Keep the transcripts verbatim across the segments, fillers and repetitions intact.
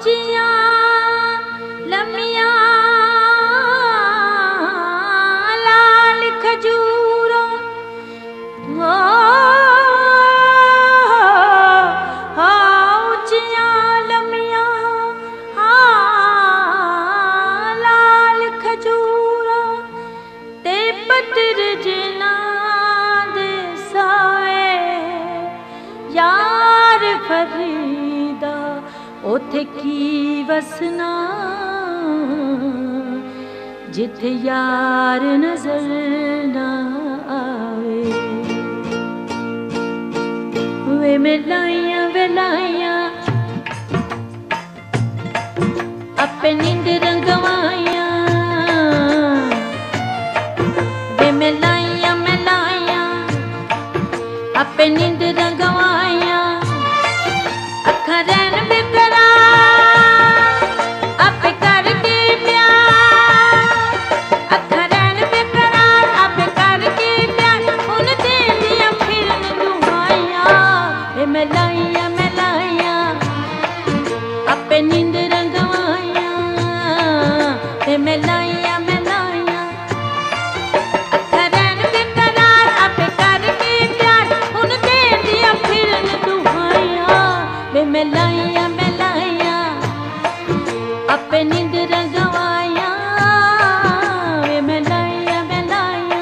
ऊंचियां लम्मियां लाल खजूरों ओ ऊंचियां लम्मियां लाल खजूरों ते पत्र जिना दे साए यार फरीदा ओथे की वसना जिथे यार नजर ना आवे। वे मिलाइया वेलाइया अपे नींद रंगवाइया वे मिलाइया मिलाइया अपे नींद रंगवाइया अखा रैन बेकरार आपे करके प्यार अखा रैन बेकरार आपे करके प्यार उन देंदियां फिरन दुआइयां वे मिलाइया मिलाइया अपे नींद रंगवाइया वे मिलाइया मिलाइया अखा रैन बेकरार आपे करके प्यार उन देंदियां फिरन दुआइयां वे मिलाइया मिलाइया अपे नींद रंगवाइया वे मिलाइया मिलाइया।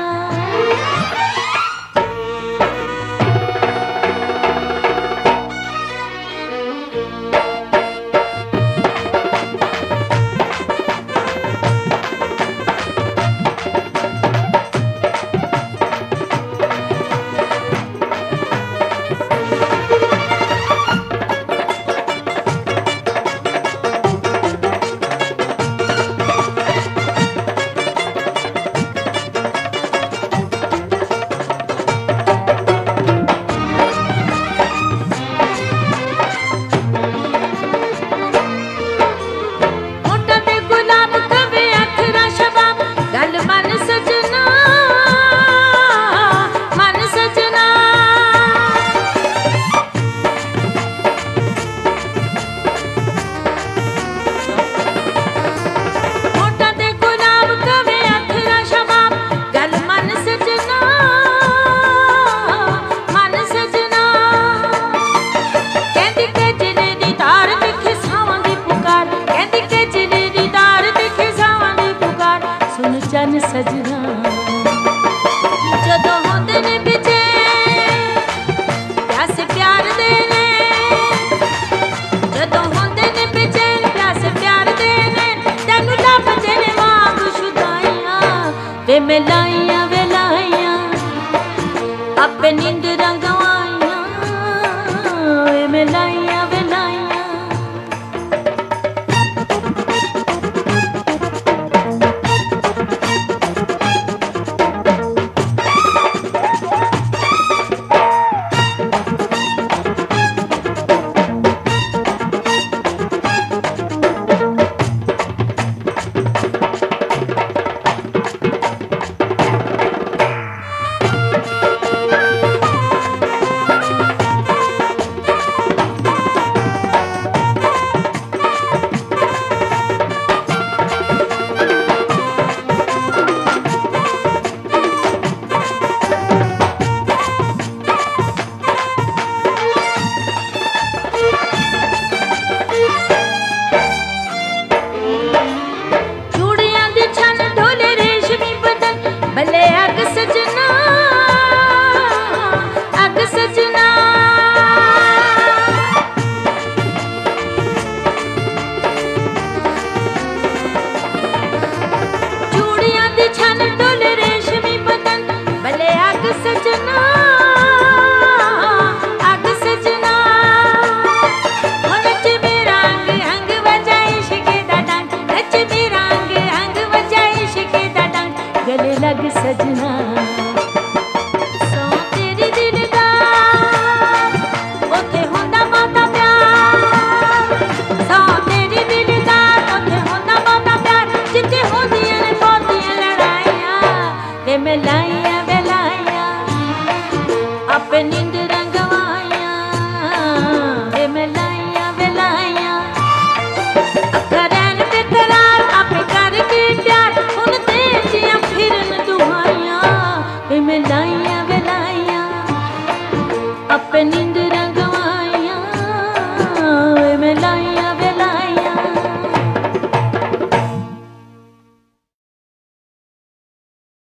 ਦੀਆਂ ਵਲਾਈਆਂ ਆਪੇ ਨੀਂਦ